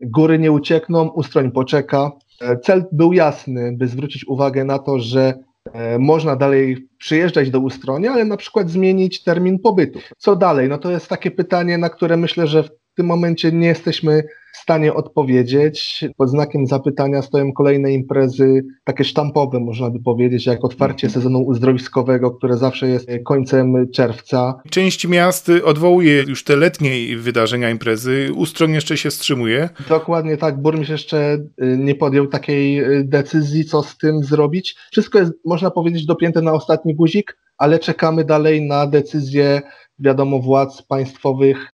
góry nie uciekną, Ustroń poczeka. Cel był jasny, by zwrócić uwagę na to, że można dalej przyjeżdżać do Ustronia, ale na przykład zmienić termin pobytu. Co dalej? No to jest takie pytanie, na które myślę, że w tym momencie nie jesteśmy w stanie odpowiedzieć. Pod znakiem zapytania stoją kolejne imprezy, takie sztampowe można by powiedzieć, jak otwarcie sezonu uzdrowiskowego, które zawsze jest końcem czerwca. Część miast odwołuje już te letnie wydarzenia, imprezy. Ustroń jeszcze się wstrzymuje. Dokładnie tak, burmistrz jeszcze nie podjął takiej decyzji, co z tym zrobić. Wszystko jest, można powiedzieć, dopięte na ostatni guzik, ale czekamy dalej na decyzję, wiadomo, władz państwowych